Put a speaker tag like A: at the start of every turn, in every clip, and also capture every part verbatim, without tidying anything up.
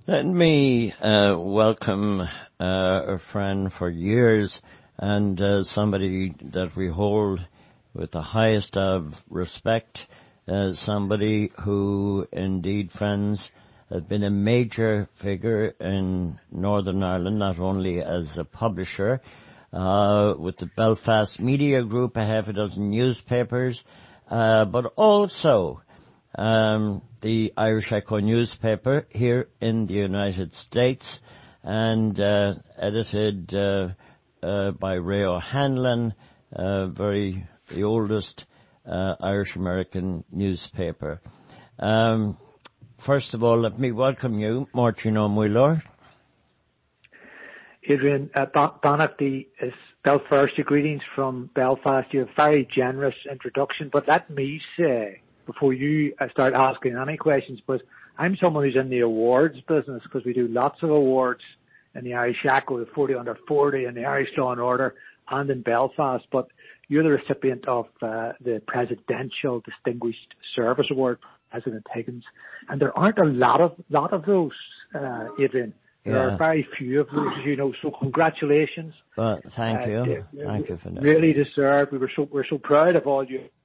A: Let me uh, welcome uh, a friend for years and uh, somebody that we hold with the highest of respect, uh, somebody who, indeed, friends, has been a major figure in Northern Ireland, not only as a publisher, uh, with the Belfast Media Group, a half a dozen newspapers, uh, but also um, the Irish Echo newspaper here in the United States, and uh, edited uh, uh, by Ray O'Hanlon, uh, very the oldest uh, Irish-American newspaper. Um, first of all, let me welcome you, Martin O'Muller.
B: Adrian, uh, Bannock, the uh, Belfast, greetings from Belfast. You have a very generous introduction, but let me say, before you uh, start asking any questions, but I'm someone who's in the awards business because we do lots of awards in the Irish Echo, the forty under forty, and the Irish Law and Order, and in Belfast. But you're the recipient of uh, the Presidential Distinguished Service Award, President Higgins, and there aren't a lot of lot of those, uh, Adrian. There
A: Yeah.
B: are very few of those, as you know. So congratulations.
A: Well, thank
B: uh,
A: you.
B: uh,
A: Thank you for that.
B: Really deserved. We were so we're so proud of all you.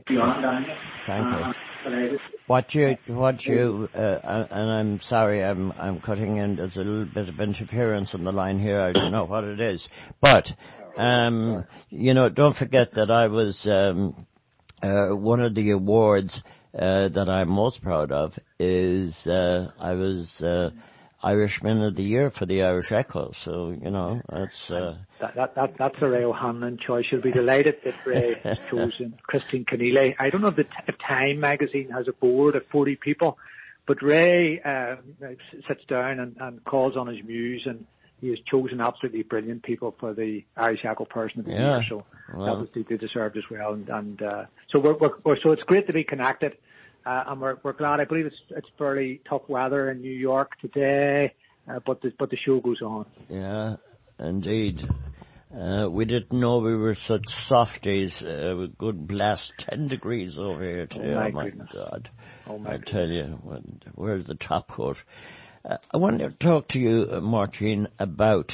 A: Thank you. What you, what you, uh, and I'm sorry, I'm, I'm cutting in. There's a little bit of interference on the line here. I don't know what it is, but, um, you know, don't forget that I was um, uh, one of the awards uh, that I'm most proud of is uh, I was uh, Irishman of the Year for the Irish Echo. So you know, that's uh,
B: that, that that that's a Ray O'Hanlon choice. You'll be delighted that Ray has chosen Christine Keneally. I don't know if the if Time magazine has a board of forty people, but Ray uh, sits down and, and calls on his muse, and he has chosen absolutely brilliant people for the Irish Echo Person of the
A: yeah.
B: Year. So
A: well.
B: that was deeply deserved as well. And, and uh, so we're, we're, we're so it's great to be connected. Uh, and we're, we're glad. I believe it's it's fairly tough weather in New York today, uh, but the but the show goes on.
A: Yeah, indeed. Uh, we didn't know we were such softies. Uh, with good blast ten degrees over here today.
B: Oh my,
A: oh my
B: goodness.
A: God!
B: Oh my
A: I
B: goodness.
A: tell you, where's the top coat? Uh, I want to talk to you, uh, Martin, about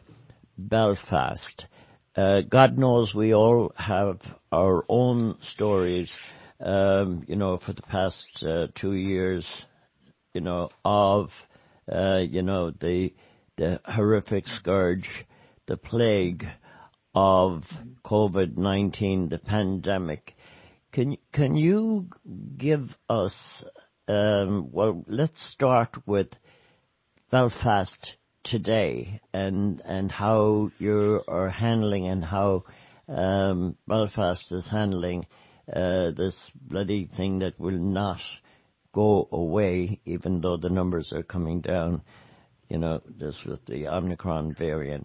A: Belfast. Uh, God knows we all have our own stories. Um, you know, for the past uh, two years, you know, of, uh, you know, the the horrific scourge, the plague of COVID nineteen, the pandemic. Can can you give us? Um, well, let's start with Belfast today, and and how you are handling and how um, Belfast is handling uh, this bloody thing that will not go away, even though the numbers are coming down. You know, this with the Omicron variant.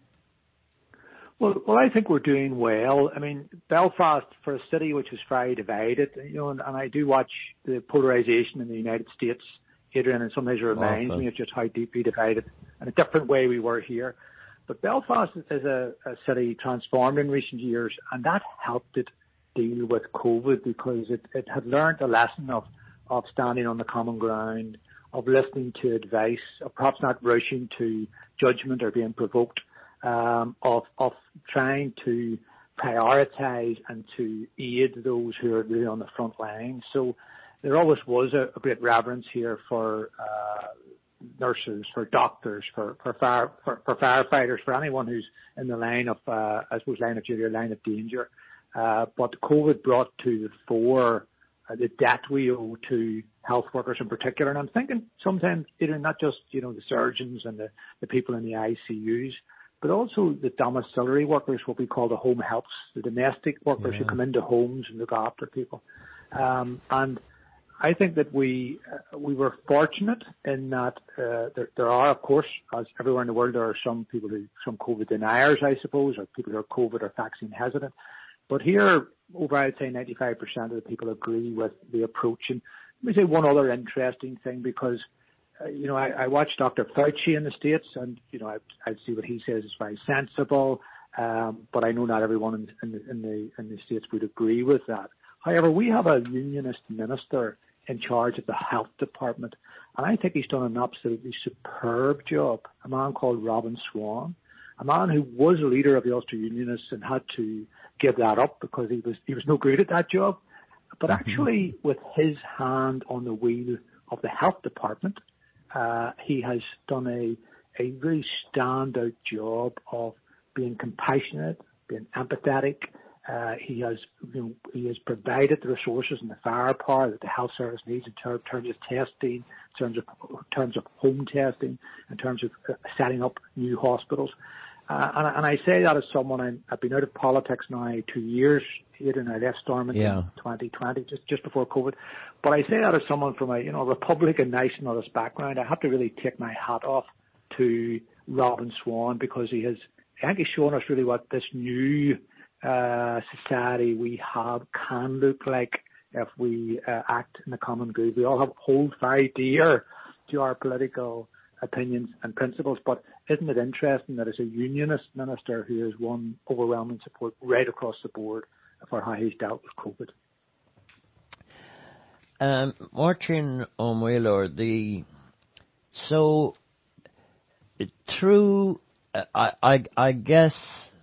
B: Well, well, I think we're doing well. I mean, Belfast, for a city which was very divided, you know, and, and I do watch the polarization in the United States, Adrian, and sometimes it reminds
A: Awesome.
B: me of just how deeply divided in a different way we were here. But Belfast is a, a city transformed in recent years, and that helped it deal with COVID because it, it had learned a lesson of, of standing on the common ground, of listening to advice, of perhaps not rushing to judgment or being provoked, um, of, of trying to prioritize and to aid those who are really on the front line. So there always was a, a great reverence here for uh, nurses, for doctors, for for, fire, for for firefighters, for anyone who's in the line of, uh, I suppose, line of duty or line of danger. Uh, but COVID brought to the fore uh, the debt we owe to health workers in particular. And I'm thinking sometimes, you know, not just, you know, the surgeons and the, the people in the I C Us, but also the domiciliary workers, what we call the home helps, the domestic workers
A: Yeah.
B: who come into homes and look after people. Um, and I think that we uh, we were fortunate in that uh, there, there are, of course, as everywhere in the world, there are some people who, some COVID deniers, I suppose, or people who are COVID or vaccine hesitant. But here, over, I'd say ninety-five percent of the people agree with the approach. And let me say one other interesting thing, because, uh, you know, I, I watch Doctor Fauci in the States, and, you know, I, I see what he says is very sensible, um, but I know not everyone in, in, the, in, the, in the States would agree with that. However, we have a unionist minister in charge of the health department, And I think he's done an absolutely superb job. A man called Robin Swan, a man who was a leader of the Ulster Unionists and had to give that up because he was he was no good at that job. But actually, with his hand on the wheel of the health department, uh, he has done a a really standout job of being compassionate, being empathetic. Uh, he has you know, he has provided the resources and the firepower that the health service needs in ter- terms of testing, in terms of in terms of home testing, in terms of uh, setting up new hospitals. Uh, and, and I say that as someone, I'm, I've been out of politics now two years, Aidan, I left Stormont yeah. in twenty twenty, just, just before COVID. But I say that as someone from a, you know, Republican nationalist background. I have to really take my hat off to Robin Swan because he has, I think he's shown us really what this new uh, society we have can look like if we uh, act in the common good. We all have hold very dear to our political opinions and principles, but isn't it interesting that it's a unionist minister who has won overwhelming support right across the board for how he's dealt with COVID?
A: Um, Martin O'Mwheeler, the so through I I, I guess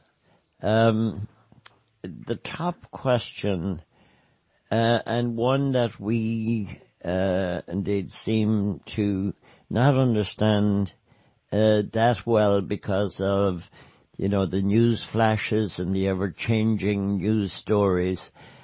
A: um, the top question uh, and one that we uh, indeed seem to not understand uh, that well because of, you know, the news flashes and the ever-changing news stories.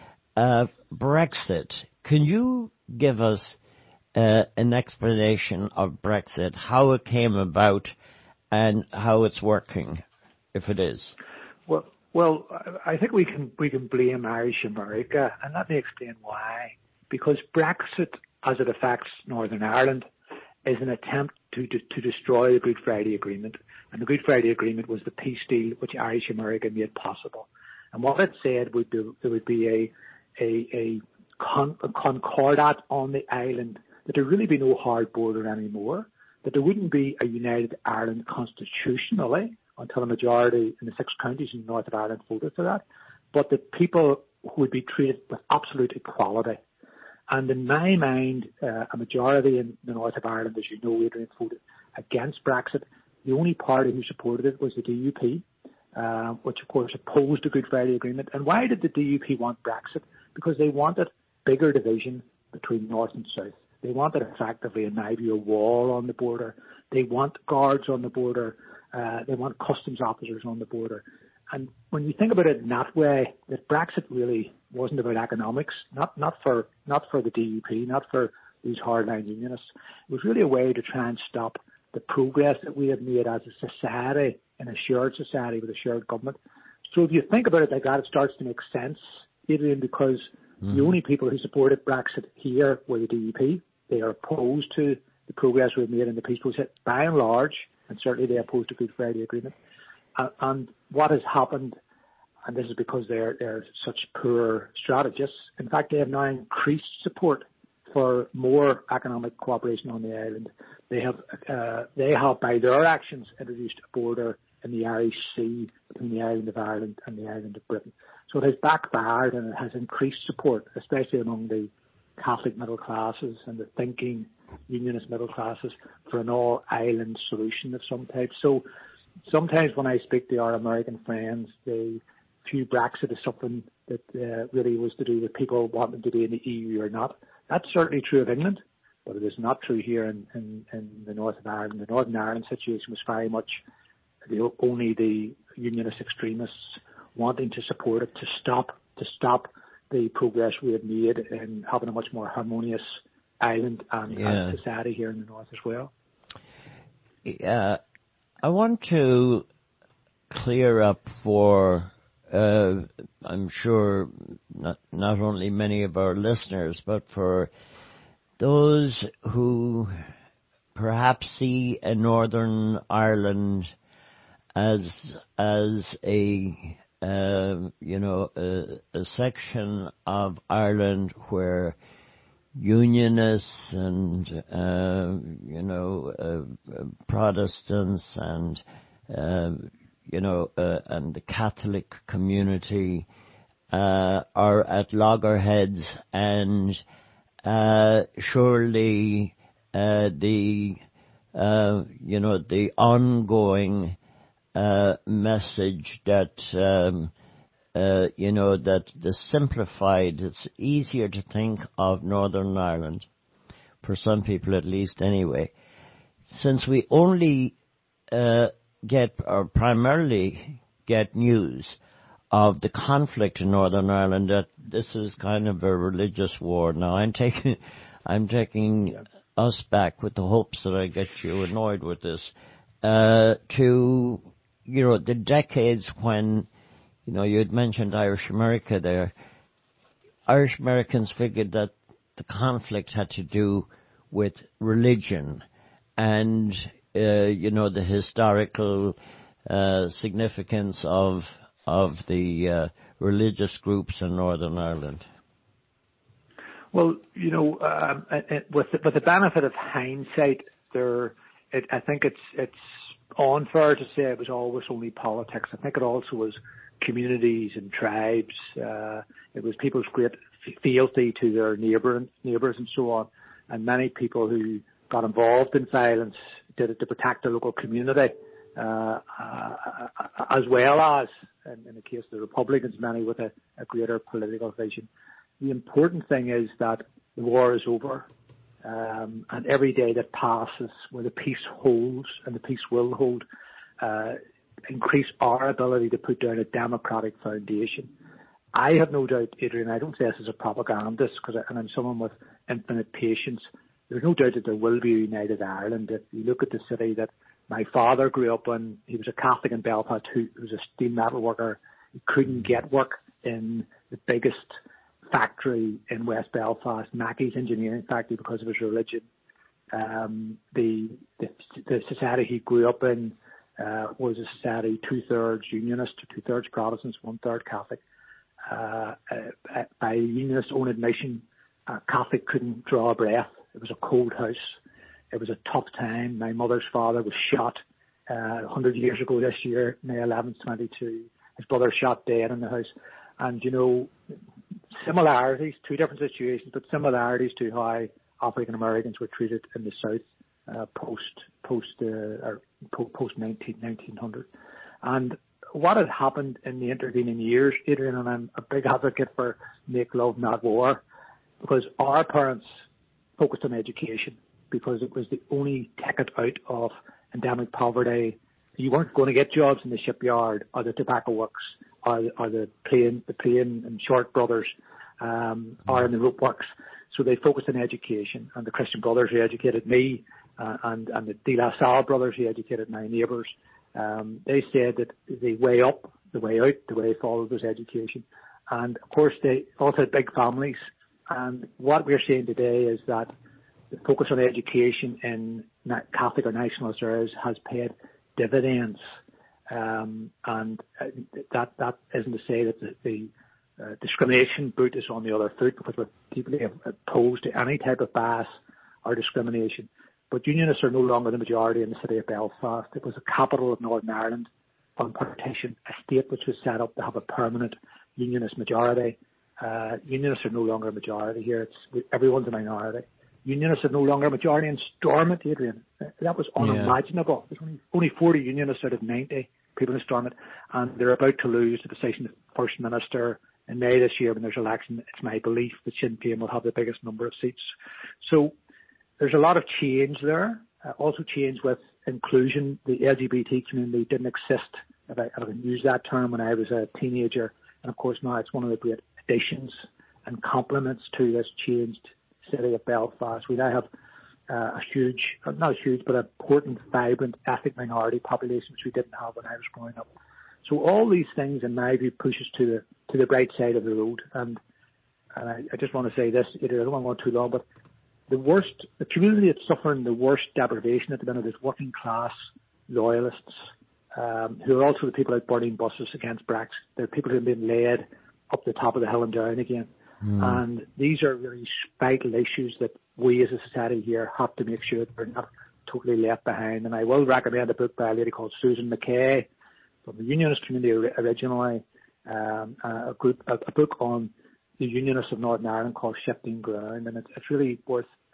A: Uh, Brexit. Can you give us uh, an explanation of Brexit, how it came about and how it's working, if it is?
B: Well, well, I think we can we can blame Irish America, and let me explain why. Because Brexit, as it affects Northern Ireland, is an attempt to, to to destroy the Good Friday Agreement. And the Good Friday Agreement was the peace deal which Irish America made possible. And what it said would be there would be a a, a, con, a concordat on the island, that there really be no hard border anymore, that there wouldn't be a United Ireland constitutionally until a majority in the six counties in the north of Ireland voted for that, but that people would be treated with absolute equality. And in my mind, uh, a majority in the north of Ireland, as you know, Adrian, voted against Brexit. The only party who supported it was the D U P, uh, which of course opposed the Good Friday Agreement. And why did the D U P want Brexit? Because they wanted bigger division between north and south. They wanted effectively, in my view, a wall on the border. They want guards on the border. Uh, they want customs officers on the border. And when you think about it in that way, that Brexit really wasn't about economics, not not for not for the D U P, not for these hardline unionists. It was really a way to try and stop the progress that we have made as a society, in a shared society with a shared government. So if you think about it like that, it starts to make sense, Adrian, because mm. the only people who supported Brexit here were the D U P. They are opposed to the progress we've made in the peace process, by and large, and certainly they opposed the Good Friday Agreement. Uh, and what has happened, and this is because they're, they're such poor strategists, in fact, they have now increased support for more economic cooperation on the island. They have, uh, they have, by their actions, introduced a border in the Irish Sea between the island of Ireland and the island of Britain. So it has backfired and it has increased support, especially among the Catholic middle classes and the thinking unionist middle classes, for an all-island solution of some type. So sometimes when I speak to our American friends, they view Brexit as something that uh, really was to do with people wanting to be in the E U or not. That's certainly true of England, but it is not true here in, in, in the north of Ireland. The Northern Ireland situation was very much the, only the unionist extremists wanting to support it, to stop to stop the progress we have made in having a much more harmonious island and, yeah. and society here in the north as well.
A: Yeah, I want to clear up for, uh, I'm sure, not, not only many of our listeners, but for those who perhaps see a Northern Ireland as as a uh, you know a, a section of Ireland where Unionists and uh, you know uh, Protestants and uh, you know uh, and the Catholic community uh, are at loggerheads, and uh, surely uh, the, uh, you know, the ongoing uh, message that, um, uh, you know, that the simplified, it's easier to think of Northern Ireland, for some people at least anyway, since we only uh, get, or primarily get news of the conflict in Northern Ireland, that this is kind of a religious war. Now, I'm taking, I'm taking yeah. us back with the hopes that I get you annoyed with this, uh, to, you know, the decades when, you know, you had mentioned Irish America there. Irish Americans figured that the conflict had to do with religion and, uh, you know, the historical uh, significance of of the uh, religious groups in Northern Ireland.
B: Well, you know, um, with the, with the benefit of hindsight, there, it, I think it's it's unfair to say it was always only politics. I think it also was communities and tribes. Uh, it was people's great fealty to their neighbour neighbours and so on. And many people who got involved in violence did it to protect the local community, uh, uh, as well as, in, in the case of the Republicans, many with a, a greater political vision. The important thing is that the war is over, um, and every day that passes where the peace holds, and the peace will hold, uh, increase our ability to put down a democratic foundation. I have no doubt, Adrian, I don't say this as a propagandist, because and I'm someone with infinite patience. There's no doubt that there will be a united Ireland. If you look at the city that my father grew up in, he was a Catholic in Belfast who was a steel metal worker. He couldn't get work in the biggest factory in West Belfast, Mackey's engineering factory, because of his religion. Um, the, the the society he grew up in uh, was a society two-thirds unionist, two-thirds Protestants, one-third Catholic. Uh, uh, by unionist own admission, a Catholic couldn't draw a breath. It was a cold house. It was a tough time. My mother's father was shot uh, one hundred years ago this year, May eleventh, twenty-two. His brother shot dead in the house. And, you know, similarities, two different situations, but similarities to how African Americans were treated in the South uh, post post uh, or post nineteen hundred. And what had happened in the intervening years, Adrian, and I'm a big advocate for make love, not war, because our parents focused on education because it was the only ticket out of endemic poverty. You weren't going to get jobs in the shipyard or the tobacco works or, or the plane, the plane and short brothers, um, or in the rope works. So they focused on education, and the Christian Brothers who educated me, uh, and, and the De La Salle brothers who educated my neighbours. Um, they said that the way up, the way out, the way forward was education. And of course they also had big families. And what we're seeing today is that the focus on education in Catholic or nationalist areas has paid dividends. Um, and that, that isn't to say that the, the uh, discrimination boot is on the other foot, because we're deeply opposed to any type of bias or discrimination. But unionists are no longer the majority in the city of Belfast. It was the capital of Northern Ireland on partition, a state which was set up to have a permanent unionist majority. Uh, unionists are no longer a majority here. It's, everyone's a minority. Unionists are no longer a majority in Stormont, Adrian. That was unimaginable. Yeah. There's only, only forty unionists out of ninety people in Stormont, and they're about to lose the position of First Minister in May this year when there's election. It's my belief that Sinn Féin will have the biggest number of seats. So there's a lot of change there. Uh, also change with inclusion. The L G B T community didn't exist, if I, if I can use that term, when I was a teenager. And of course now it's one of the great additions and complements to this changed city of Belfast. We now have uh, a huge, not a huge, but an important, vibrant ethnic minority population, which we didn't have when I was growing up. So all these things, in my view, push us to the to the bright side of the road. And, and I, I just want to say this, I don't want to go too long, but the worst, the community that's suffering the worst deprivation at the minute is working class loyalists, um, who are also the people out burning buses against Brexit. They're people who have been led up the top of the hill and down again. Mm. And these are really vital issues that we as a society here have to make sure that we're not totally left behind. And I will recommend a book by a lady called Susan McKay from the Unionist community originally, um, a, group, a, a book on the Unionists of Northern Ireland called Shifting Ground. And it's, it's really worth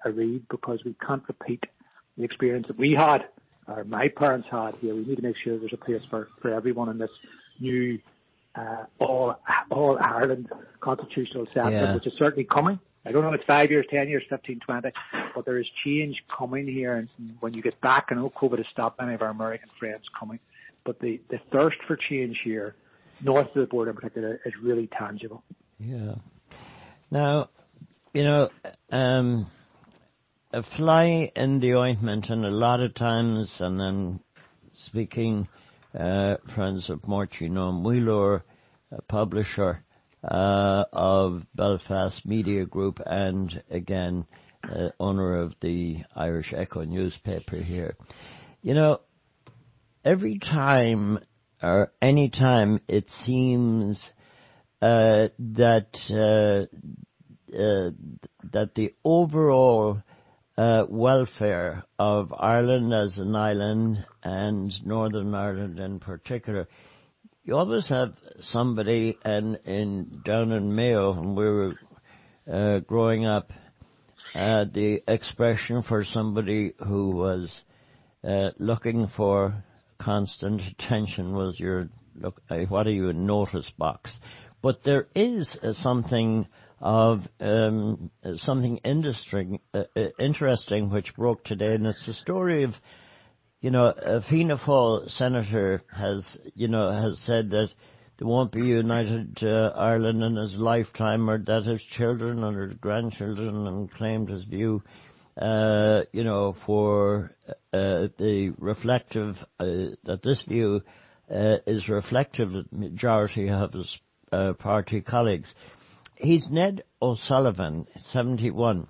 B: a read, because we can't repeat the experience that we had, or my parents had here. We need to make sure there's a place for, for everyone in this new uh, all all Ireland constitutional settlement, yeah. which is certainly coming. I don't know if it's five years, ten years, fifteen, twenty, but there is change coming here. And when you get back, I know COVID has stopped many of our American friends coming, but the, the thirst for change here, north of the border in particular, is really tangible.
A: Yeah. Now, you know, um, a fly in the ointment, and a lot of times, and then speaking, uh, friends of Morty Noam Wheeler, a publisher uh, of Belfast Media Group, and again, uh, owner of the Irish Echo newspaper here. You know, every time or any time it seems uh, that uh, uh, that the overall uh, welfare of Ireland as an island, and Northern Ireland in particular, you always have somebody, and in down in Mayo, when we were uh, growing up, uh, the expression for somebody who was uh, looking for constant attention was your look. What are you, a notice box? But there is uh, something of um, something interesting, uh, interesting which broke today, and it's the story of, you know, a Fianna Fáil senator has, you know, has said that there won't be a united uh, Ireland in his lifetime, or that his children or his grandchildren, and claimed his view, uh, you know, for uh, the reflective, uh, that this view uh, is reflective of the majority of his uh, party colleagues. He's Ned O'Sullivan, seventy-one,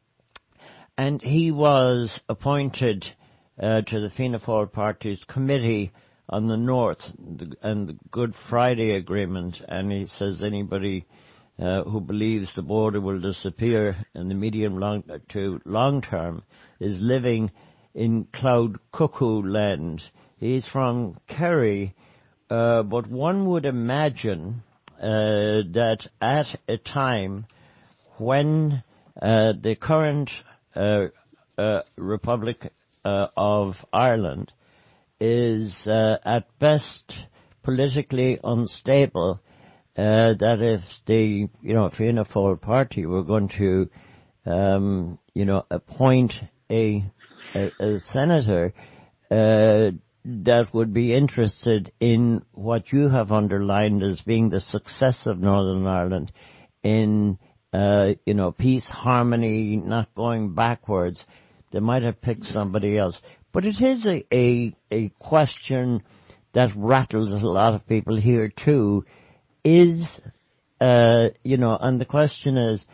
A: and he was appointed uh, to the Fianna Fáil Party's Committee on the North and the Good Friday Agreement, and he says anybody uh, who believes the border will disappear in the medium long to long term is living in cloud cuckoo land. He's from Kerry, uh, but one would imagine uh, that at a time when uh, the current uh, uh, Republic uh, of Ireland is uh, at best politically unstable, uh, that if the, you know, Fianna Fáil party were going to, um, you know, appoint a, a, a senator uh, that would be interested in what you have underlined as being the success of Northern Ireland in, uh, you know, peace, harmony, not going backwards, they might have picked somebody else. But it is a, a, a question that rattles a lot of people here too. Is, uh, you know, and the question is,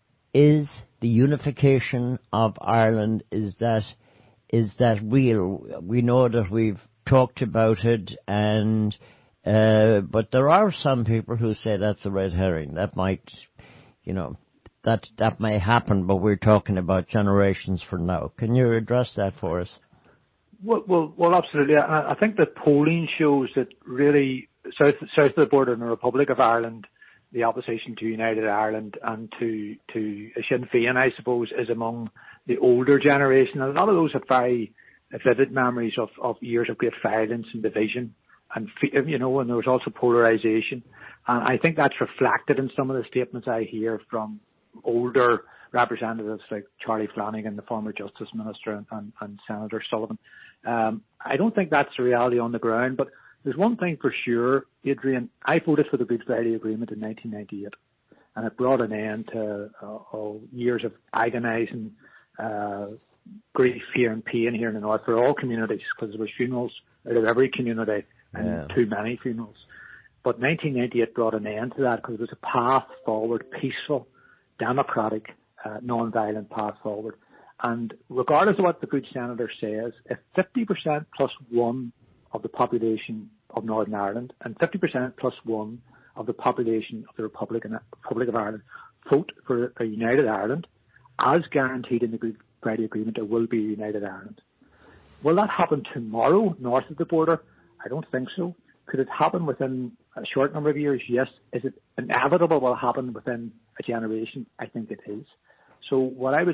A: is the unification of Ireland, is that, is that real? We know that we've talked about it, and, uh, but there are some people who say that's a red herring. That might, you know, that, that may happen, but we're talking about generations from now. Can you address that for us?
B: Well, well, well, absolutely. I, I think the polling shows that really south, south of the border in the Republic of Ireland, the opposition to United Ireland and to, to Sinn Féin, I suppose, is among the older generation. And a lot of those have very vivid memories of, of years of great violence and division, and, you know, and there was also polarisation. And I think that's reflected in some of the statements I hear from older representatives like Charlie Flanagan, the former Justice Minister, and, and, and Senator Sullivan. Um, I don't think that's the reality on the ground, but there's one thing for sure, Adrian. I voted for the Good Friday Agreement in nineteen ninety-eight, and it brought an end to uh, uh, years of agonising uh, grief, fear and pain here in the North for all communities, because there were funerals out of every community, and yeah. too many funerals. But nineteen ninety-eight brought an end to that, because it was a path forward, peaceful, democratic, uh, non-violent path forward. And regardless of what the good senator says, if fifty percent plus one of the population of Northern Ireland and fifty percent plus one of the population of the Republic, Republic of Ireland vote for a united Ireland, as guaranteed in the Good Friday Agreement, there will be a united Ireland. Will that happen tomorrow, north of the border? I don't think so. Could it happen within a short number of years? Yes. Is it inevitable will happen within a generation? I think it is. So what I would say is,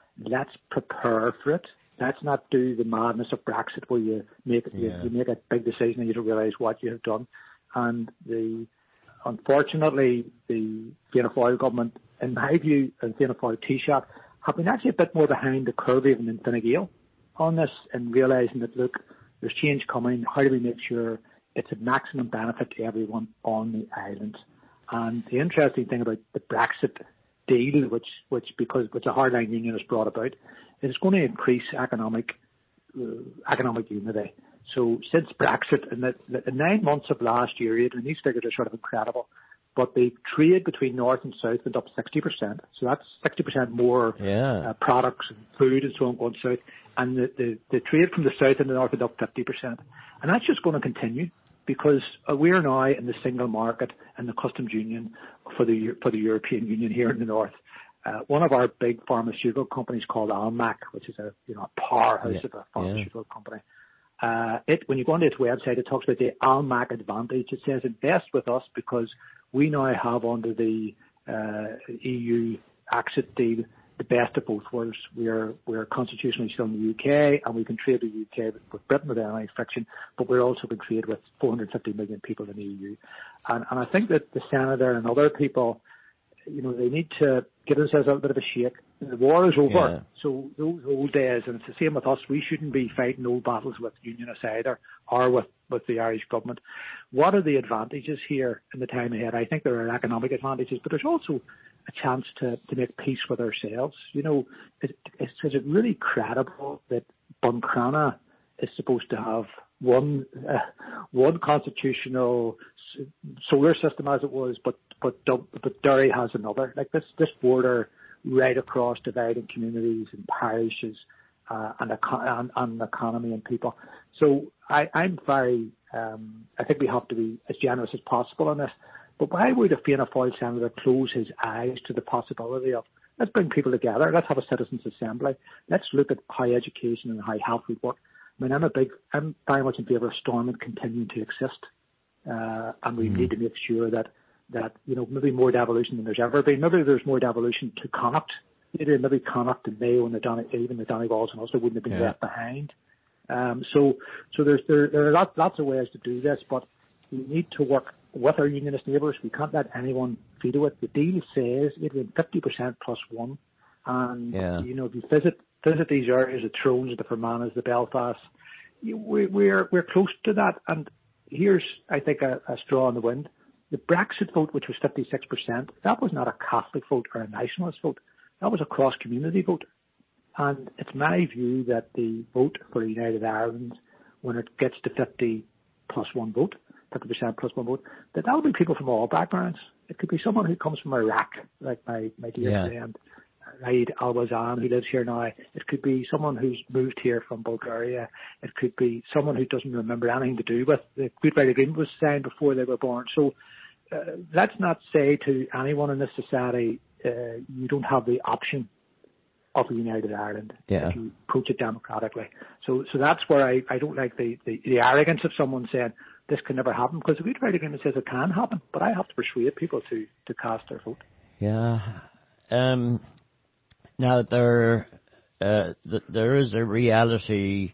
B: let's prepare for it. Let's not do the madness of Brexit where you make yeah. you, you make a big decision and you don't realise what you have done. And the unfortunately, the Fianna Fáil government, in my view, and Fianna Fáil Taoiseach, have been actually a bit more behind the curve even than Fine Gael on this, and realising that, look, there's change coming. How do we make sure it's a maximum benefit to everyone on the island? And the interesting thing about the Brexit deal, which, which because which a hardline union has brought about, is it's going to increase economic uh, economic unity. So since Brexit, in the, the nine months of last year, and these figures are sort of incredible, but the trade between North and South went up sixty percent. So that's sixty percent more
A: yeah.
B: uh, products and food and so on going south. And the, the, the trade from the South and the North went up fifty percent. And that's just going to continue because uh, we're now in the single market and the customs union for the for the European Union here in the North. Uh, one of our big pharmaceutical companies called Almac, which is a you know a powerhouse yeah. of a pharmaceutical yeah. company. Uh, it, when you go onto its website, it talks about the Almac advantage. It says invest with us because we now have under the uh, E U exit deal the best of both worlds. We are we are constitutionally still in the U K, and we can trade the U K with Britain without any friction, but we're also can trade with four hundred fifty million people in the E U. And, and I think that the Senator and other people, you know, they need to give themselves a little bit of a shake. The war is over, yeah. so those old days, and it's the same with us, we shouldn't be fighting old battles with Unionists either, or with, with the Irish government. What are the advantages here in the time ahead? I think there are economic advantages, but there's also a chance to, to make peace with ourselves. You know, is, is, is it really credible that Buncrana is supposed to have one uh, one constitutional solar system as it was, but but but Derry has another? Like this this border right across dividing communities and parishes uh, and, and and economy and people. So I, I'm very um, I think we have to be as generous as possible on this. But why would a Fianna Fáil senator close his eyes to the possibility of let's bring people together, let's have a citizens' assembly, let's look at how education and how health would work. I mean, I'm a big, I'm very much in favour of Stormont continuing to exist, uh, and we mm. need to make sure that, that, you know, maybe more devolution than there's ever been. Maybe there's more devolution to Connacht. Maybe Connacht and Mayo and the Don, even the Donegal's and also wouldn't have been yeah. left behind. Um, so, so there's, there, there are lots, lots of ways to do this, but we need to work with our unionist neighbours. We can't let anyone veto it. The deal says it was fifty percent plus one. And, yeah. you know, if you visit, visit these areas, the Thrones, the Fermanagh, the Belfast, you, we, we're, we're close to that. And here's, I think, a, a straw in the wind. The Brexit vote, which was fifty-six percent, that was not a Catholic vote or a nationalist vote. That was a cross-community vote. And it's my view that the vote for United Ireland, when it gets to fifty plus one vote, fifty percent plus one vote, that that will be people from all backgrounds. It could be someone who comes from Iraq, like my, my dear yeah. friend, Raid Al-Wazan, who lives here now. It could be someone who's moved here from Bulgaria. It could be someone who doesn't remember anything to do with the Good Friday Agreement was signed before they were born. So uh, let's not say to anyone in this society, uh, you don't have the option of a United Ireland yeah. if you approach it democratically. So so that's where I, I don't like the, the, the arrogance of someone saying this can never happen, because the Good Friday Agreement says it can happen, but I have to persuade people to, to cast their vote.
A: Yeah. Um, now, there uh, th- there is a reality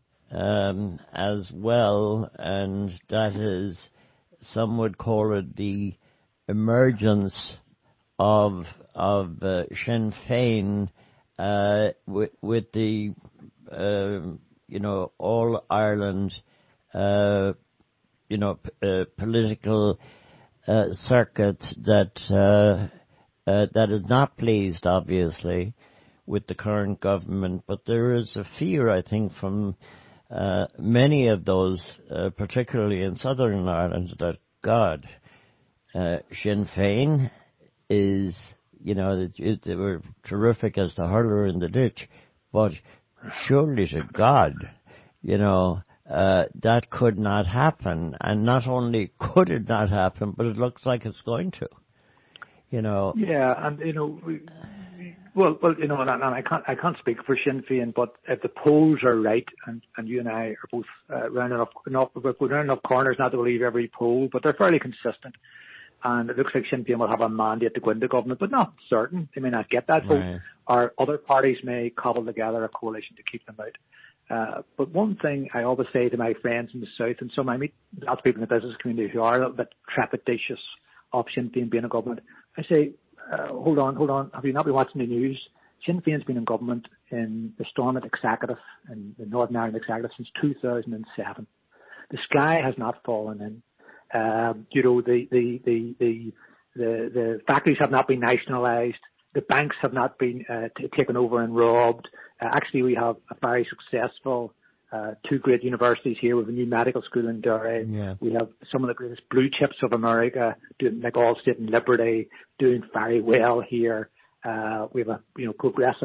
A: um, as well, and that is, some would call it the emergence of of uh, Sinn Féin uh, with, with the uh, you know All Ireland uh, you know p- uh, political uh, circuit that uh, uh, that is not pleased, obviously, with the current government, but there is a fear, I think, from uh, many of those, uh, particularly in Southern Ireland, that God, uh, Sinn Féin is, you know, they, they were terrific as the hurler in the ditch, but surely to God, you know, uh, that could not happen. And not only could it not happen, but it looks like it's going to, you know.
B: Yeah, and, you know, we, well, well, you know, and, and I can't, I can't speak for Sinn Féin, but if the polls are right, and, and you and I are both uh, round enough, enough, we're round enough corners not to believe every poll, but they're fairly consistent. and it looks like Sinn Féin will have a mandate to go into government, but not certain. They may not get that vote,
A: right.
B: or other parties may cobble together a coalition to keep them out. Uh, but one thing I always say to my friends in the South, and some I meet lots of people in the business community who are a little bit trepidatious of Sinn Féin being in government, I say, uh, hold on, hold on, have you not been watching the news? Sinn Féin's been in government in the Stormont Executive, in the Northern Ireland Executive, since two thousand seven. The sky has not fallen in. Uh, you know, the, the, the, the, the, the factories have not been nationalised. The banks have not been uh, t- taken over and robbed. Uh, actually, we have a very successful uh, two great universities here. We have a new medical school in Derry.
A: Yeah.
B: We have some of the greatest blue chips of America, doing like Allstate and Liberty, doing very well here. Uh, we have a you know progressive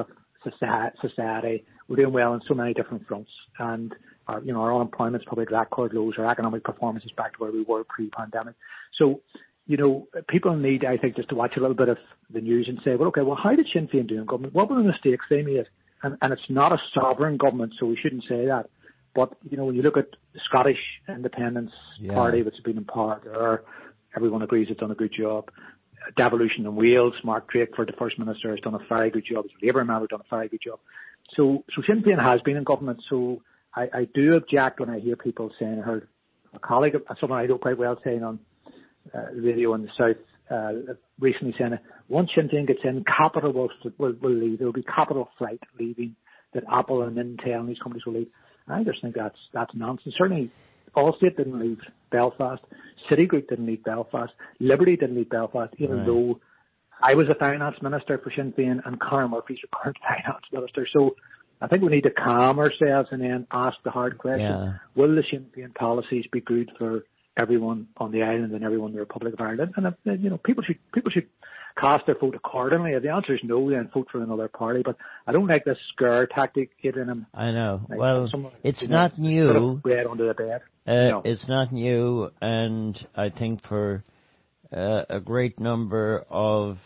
B: society. We're doing well on so many different fronts, and our, you know our unemployment's probably at record lows. Our economic performance is back to where we were pre-pandemic. So, you know, people need, I think, just to watch a little bit of the news and say, well, okay, well, how did Sinn Féin do in government? What were the mistakes they made? And, and it's not a sovereign government, so we shouldn't say that. But, you know, when you look at the Scottish Independence
A: yeah.
B: Party, which has been in power there, everyone agrees it's done a good job. Devolution in Wales, Mark Drakeford, the First Minister, has done a very good job. The Labour member has done a very good job. So, so Sinn Féin has been in government. So I, I do object when I hear people saying, I heard a colleague, someone I know quite well, saying on uh, radio in the South uh, recently saying, once Sinn Féin gets in, capital will, will, will leave. There will be capital flight leaving, that Apple and Intel and these companies will leave. I just think that's that's nonsense. Certainly, Allstate didn't leave Belfast. Citigroup didn't leave Belfast. Liberty didn't leave Belfast, even
A: right.
B: though I was a finance minister for Sinn Féin and Conor Murphy's the current finance minister. So I think we need to calm ourselves and then ask the hard question,
A: yeah.
B: will the Sinn Féin policies be good for everyone on the island and everyone in the Republic of Ireland? And, uh, you know, people should people should cast their vote accordingly. If the answer is no, then vote for another party. But I don't like this scare tactic, Adrian.
A: I know.
B: Like,
A: well,
B: someone,
A: it's
B: you
A: not
B: know,
A: new.
B: Sort of bread under the bed.
A: Uh,
B: no.
A: It's not new, and I think for uh, a great number of,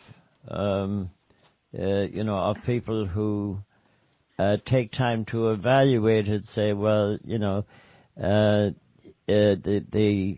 A: um, uh, you know, of people who uh, take time to evaluate it, say, well, you know, uh, uh, the the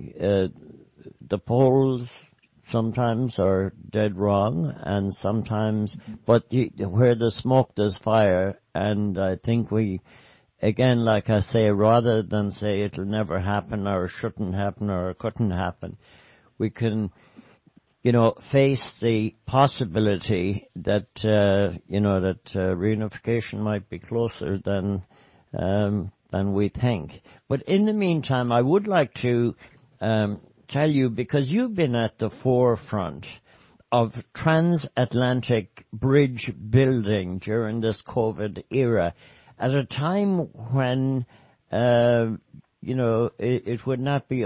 A: uh, the polls sometimes are dead wrong, and sometimes, but you, where there's smoke, there's fire, and I think we, again, like I say, rather than say it'll never happen, or shouldn't happen, or couldn't happen, we can, you know, face the possibility that, uh, you know, that uh, reunification might be closer than um, than we think. But in the meantime, I would like to um, tell you, because you've been at the forefront of transatlantic bridge building during this COVID era, at a time when, uh, you know, it, it would not be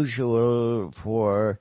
A: unusual for,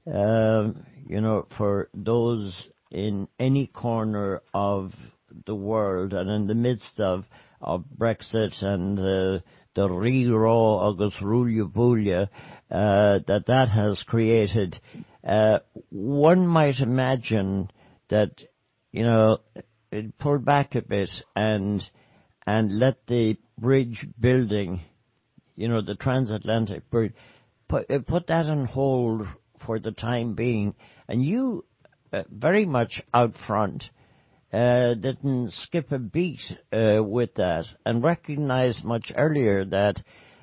A: uh, you know, for those in any corner of the world and in the midst of, of Brexit and uh, the Ríró agus Rúlia Búlia uh, that that has created. Uh, one might imagine that, you know, it pulled back a bit and and let the bridge building, you know, the transatlantic bridge, put, put that on hold for the time being. And you, uh, very much out front, uh, didn't skip a beat uh, with that, and recognized much earlier that,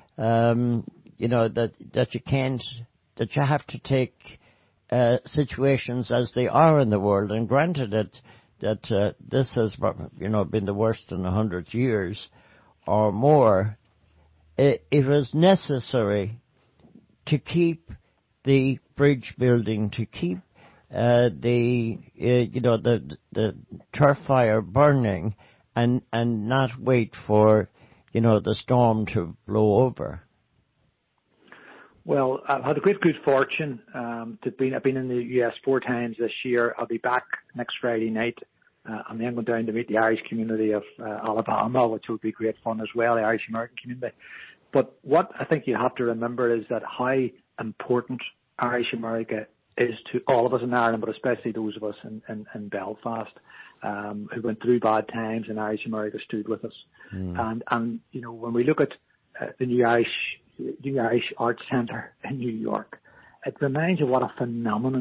A: um, you know, that, that you can't, that you have to take uh, situations as they are in the world. And granted that that uh, this has, you know, been the worst in a hundred years or more, it, it was necessary to keep the bridge building, to keep uh, the, uh, you know, the the turf fire burning, and and not wait for, you know, the storm to blow over.
B: Well, I've had a great good fortune um, to be. I've been in the U S four times this year. I'll be back next Friday night. Uh, I'm then going down to meet the Irish community of uh, Alabama, which will be great fun as well, the Irish American community. But what I think you have to remember is that how important Irish America is to all of us in Ireland, but especially those of us in, in, in Belfast um, who went through bad times, and Irish America stood with us. Mm. And, and, you know, when we look at uh, the new Irish, new Irish Arts Centre in New York, it reminds you what a phenomenon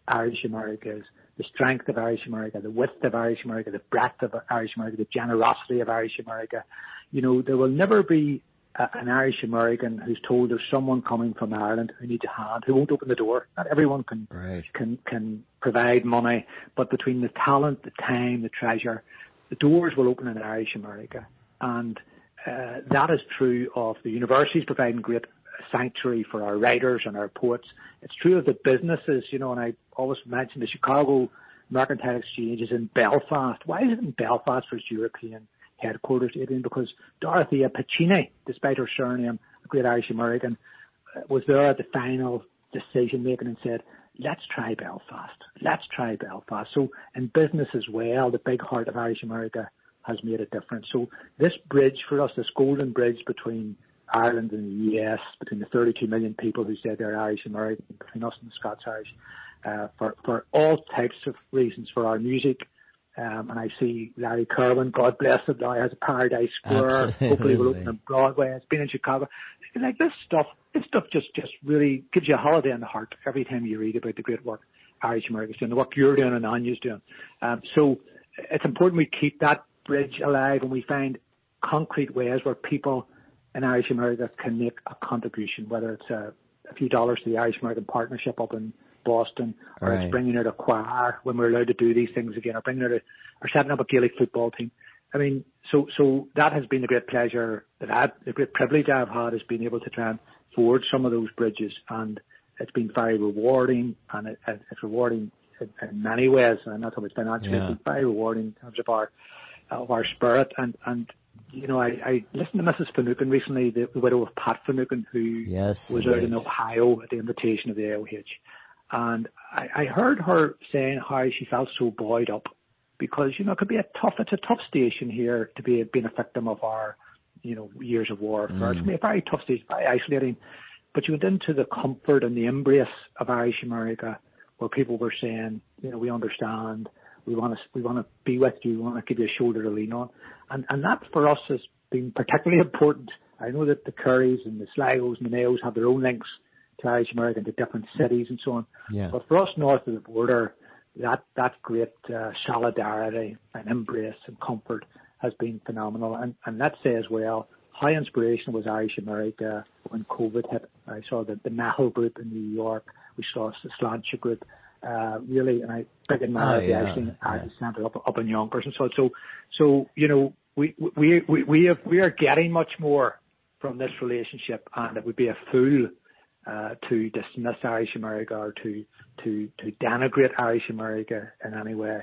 B: Irish America is, the strength of Irish America, the width of Irish America, the breadth of Irish America, the generosity of Irish America. You know, there will never be a, an Irish American who's told there's someone coming from Ireland who needs a hand, who won't open the door. Not everyone can
A: right.
B: can can provide money, but between the talent, the time, the treasure, the doors will open in Irish America. And uh, that is true of the universities providing great sanctuary for our writers and our poets. It's true of the businesses, you know, and I always mention the Chicago Mercantile Exchange is in Belfast. Why is it in Belfast for its European headquarters, Adrian? Because Dorothea Puccini, despite her surname, a great Irish American, was there at the final decision making and said, let's try Belfast. Let's try Belfast. So in business as well, the big heart of Irish America has made a difference. So this bridge for us, this golden bridge between Ireland and the U S, between the thirty-two million people who say they're Irish American, between us and the Scots Irish, uh, for, for all types of reasons, for our music. Um, and I see Larry Kerwin, God bless him, now has a Paradise Square.
A: Absolutely.
B: Hopefully will open on Broadway. It's been in Chicago. Like this stuff, this stuff just, just really gives you a holiday in the heart every time you read about the great work Irish America's doing, the work you're doing and Anya's doing. Um, so it's important we keep that bridge alive and we find concrete ways where people in Irish America can make a contribution, whether it's a, a few dollars to the Irish American Partnership up in Boston, or
A: right.
B: it's bringing out a choir when we're allowed to do these things again, or bringing out a, or setting up a Gaelic football team. I mean, so so that has been the great pleasure that I've, the great privilege I've had, is being able to try and forge some of those bridges, and it's been very rewarding, and it, it's rewarding in, in many ways, and not so much financially,
A: yeah.
B: it's very rewarding in terms of our of our spirit. And and you know, I, I listened to Missus Finucane recently, the, the widow of Pat Finucane, who
A: yes,
B: was
A: indeed.
B: out in Ohio at the invitation of the A O H. And I, I heard her saying how she felt so buoyed up because, you know, it could be a tough, it's a tough station here to be being a victim of our, you know, years of warfare. Mm. It can be a very tough station, very isolating. But you went into the comfort and the embrace of Irish America, where people were saying, you know, we understand, we want to, we want to be with you, we want to give you a shoulder to lean on. And, and that for us has been particularly important. I know that the Currys and the Sligos and the Mayos have their own links to Irish America, to different cities and so on.
A: Yeah.
B: But for us north of the border, that, that great uh, solidarity and embrace and comfort has been phenomenal. And, and let's say as well, how inspirational was Irish America when COVID hit. I saw the, the Mahal group in New York. We saw the Sláinte group. Uh, really, and I big admire
A: oh,
B: the
A: yeah,
B: Iceland
A: yeah.
B: Centre up, up in Yonkers and so on. So, so, you know, we, we, we, we have, we are getting much more from this relationship, and it would be a fool uh, to dismiss Irish America or to, to, to denigrate Irish America in any way.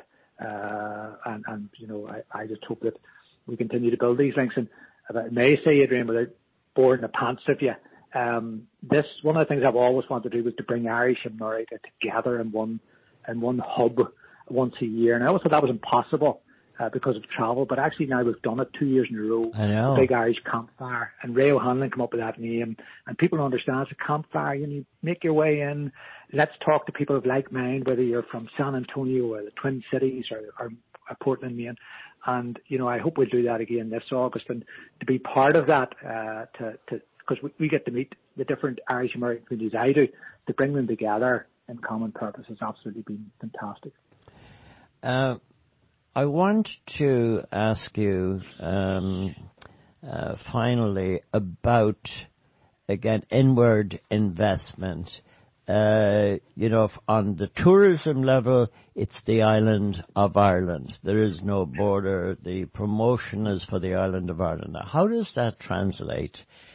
B: Uh, and, and, you know, I, I just hope that we continue to build these links. And if I may say, Adrian, without boring the pants of you, um, this, one of the things I've always wanted to do was to bring Irish America together in one, in one hub once a year. And I always thought that was impossible. Uh, because of travel, but actually now we've done it two years in a row.
A: I know.
B: The Big Irish Campfire, and Ray O'Hanlon come up with that name, and people understand it's a campfire. You know, you make your way in. Let's talk to people of like mind, whether you're from San Antonio or the Twin Cities or, or, or Portland, Maine. And you know, I hope we'll do that again this August, and to be part of that, uh, to to because we, we get to meet the different Irish American communities. I do, to bring them together in common purpose has absolutely been fantastic.
A: Uh, I want to ask you um, uh, finally about, again, inward investment. Uh, you know, on the tourism level, it's the island of Ireland. There is no border. The promotion is for the island of Ireland. Now, how does that translate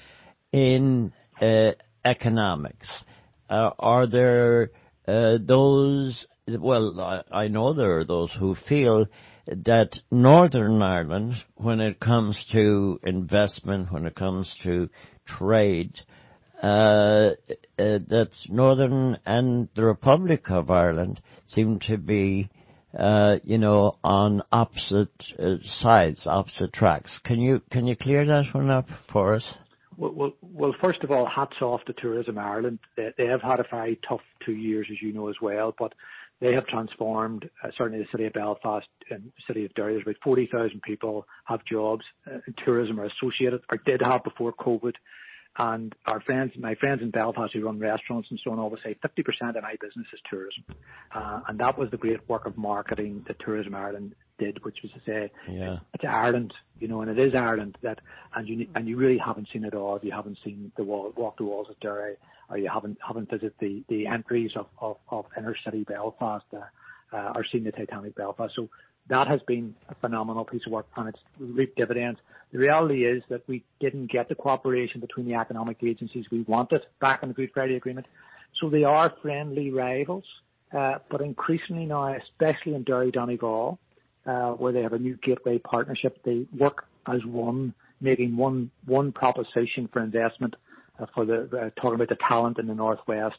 A: in uh, economics? Uh, are there uh, those... Well, I, I know there are those who feel that Northern Ireland, when it comes to investment, when it comes to trade, uh, uh, that Northern and the Republic of Ireland seem to be, uh, you know, on opposite uh, sides, opposite tracks. Can you can you clear that one up for us?
B: Well, well, well, first of all, hats off to Tourism Ireland. They, they have had a very tough two years, as you know, as well, but they have transformed, uh, certainly the city of Belfast and the city of Derry. There's about forty thousand people have jobs uh, in tourism or associated, or did have before COVID. and our friends, my friends in Belfast who run restaurants and so on, always say fifty percent of my business is tourism. Uh, and that was the great work of marketing that Tourism Ireland did, which was to say,
A: yeah.
B: it's Ireland, you know, and it is Ireland that, and you and you really haven't seen it all. If you haven't seen the wall, walk the walls of Derry, or you haven't haven't visited the, the entries of, of, of inner city Belfast, uh, uh, or seen the Titanic Belfast. So that has been a phenomenal piece of work, and it's reaped dividends. The reality is that we didn't get the cooperation between the economic agencies we wanted back in the Good Friday Agreement. So they are friendly rivals, uh, but increasingly now, especially in Derry Donegal, uh, where they have a new gateway partnership, they work as one, making one one proposition for investment uh, for the uh, talking about the talent in the northwest.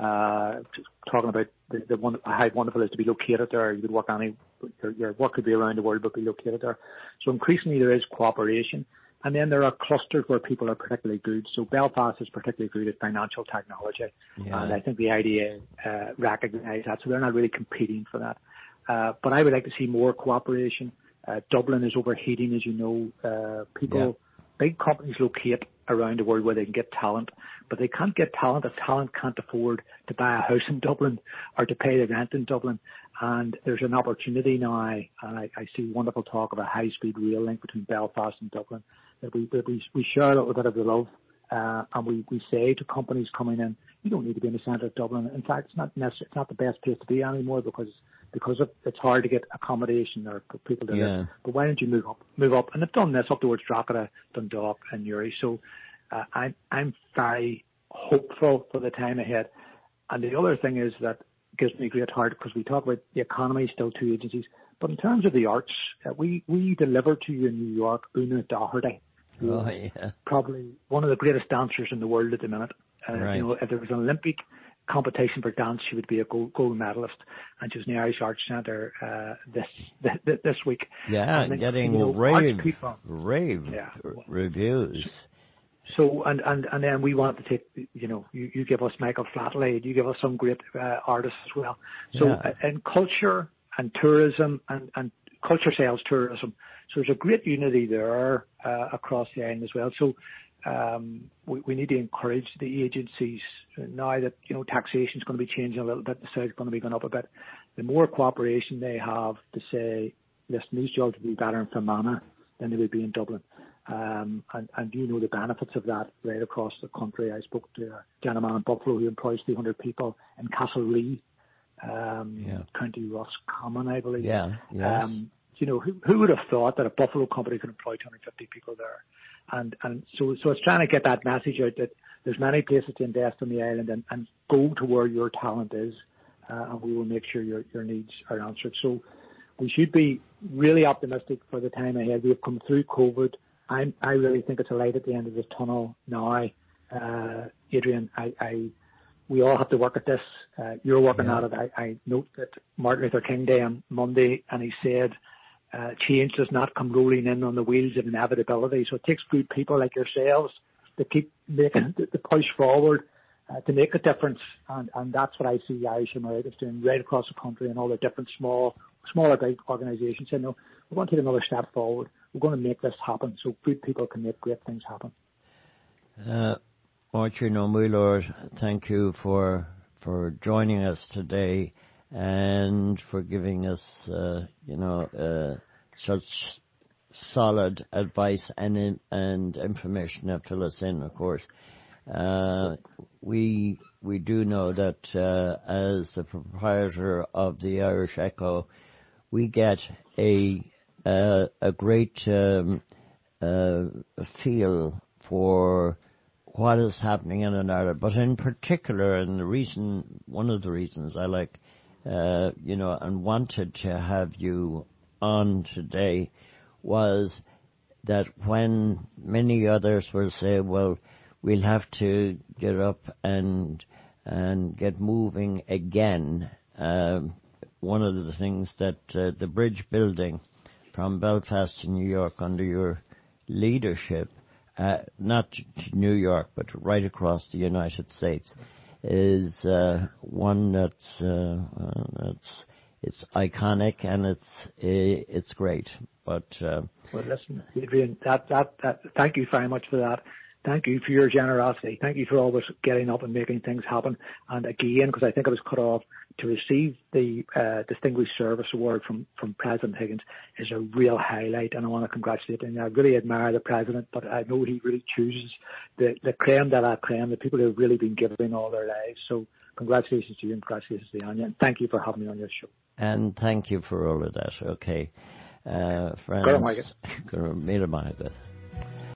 B: Uh, talking about the, the one, how wonderful it is to be located there. You could work any, your, your work could be around the world, but be located there. So increasingly there is cooperation. And then there are clusters where people are particularly good. So Belfast is particularly good at financial technology.
A: Yeah.
B: And I think the I D A uh, recognise that. So they're not really competing for that. Uh, but I would like to see more cooperation. Uh, Dublin is overheating, as you know. Uh, people, yeah. Big companies locate around the world where they can get talent, but they can't get talent if talent can't afford to buy a house in Dublin or to pay the rent in Dublin. And there's an opportunity now, and I, I see wonderful talk of a high-speed rail link between Belfast and Dublin, that we that we, we share a little bit of the love, uh, and we, we say to companies coming in, you don't need to be in the centre of Dublin. In fact, it's not necessarily, it's not the best place to be anymore because because of, it's hard to get accommodation or for people to
A: yeah.
B: live. But why don't you move up, move up? And they've done this up towards Drogheda, Dundalk and Uri. So, uh, I'm, I'm very hopeful for the time ahead. And the other thing is that gives me great heart because we talk about the economy, still two agencies. But in terms of the arts, uh, we, we deliver to you in New York, Una Doherty.
A: Oh, yeah.
B: Probably one of the greatest dancers in the world at the minute. Uh,
A: right.
B: You know, if there was an Olympic competition for dance, she would be a gold, gold medalist, and she was in the Irish Arts Centre uh, this, this this week.
A: Yeah,
B: and
A: getting
B: you know,
A: rave,
B: people,
A: rave
B: yeah.
A: reviews.
B: So, and, and, and then we want to take, you know, you, you give us Michael Flatley, you give us some great uh, artists as well. So,
A: yeah.
B: uh, in culture and tourism and, and culture sales tourism, so there's a great unity there uh, across the island as well. So, um, we, we need to encourage the agencies now that, you know, taxation is going to be changing a little bit, the South is going to be going up a bit. The more cooperation they have to say, listen, these jobs would be better in Fermanagh than they would be in Dublin. Um, and, and you know the benefits of that right across the country. I spoke to a gentleman in Buffalo who employs three hundred people in Castlereagh, um,
A: yeah.
B: County Roscommon, I believe.
A: Yeah, yes.
B: Um, you know, who, who would have thought that a Buffalo company could employ two hundred fifty people there? And, and so, so it's trying to get that message out that there's many places to invest on the island and, and go to where your talent is, uh, and we will make sure your, your needs are answered. So we should be really optimistic for the time ahead. We have come through COVID. I'm, I really think it's a light at the end of the tunnel now. Uh, Adrian, I, I, we all have to work at this. Uh, you're working yeah. at it. I, I note that Martin Luther King Day on Monday, and he said, uh, change does not come rolling in on the wheels of inevitability. So it takes good people like yourselves to keep making, to push forward, uh, to make a difference. And, and that's what I see the Irish Emeritus doing right across the country and all the different small, smaller big organizations saying, no, we're going to take another step forward. We're going to make this happen so good people can make great things happen.
A: Uh, Martin O'Muir, thank you for for joining us today and for giving us, uh, you know, uh, such solid advice and and information to fill us in. Of course, uh, we we do know that uh, as the proprietor of the Irish Echo, we get a uh, a great um, uh, feel for what is happening in Ireland, but in particular, and the reason, one of the reasons I like, uh, you know, and wanted to have you on today was that when many others will say, well, we'll have to get up and and get moving again, um, one of the things that uh, the bridge building from Belfast to New York under your leadership, uh, not to New York, but right across the United States, is uh, one that's uh, uh, it's it's iconic and it's uh, it's great. But uh,
B: well, listen, Adrian, that, that that thank you very much for that. Thank you for your generosity. Thank you for always getting up and making things happen. And again, because I think I was cut off, to receive the uh, Distinguished Service Award from, from President Higgins is a real highlight, and I want to congratulate him. I really admire the President, but I know he really chooses the, the creme de la creme, the people who have really been giving all their lives. So congratulations to you and congratulations to Anya, and thank you for having me on your show.
A: And thank you for all of that. Okay. Uh, friends,
B: Go on, Michael.
A: Go on,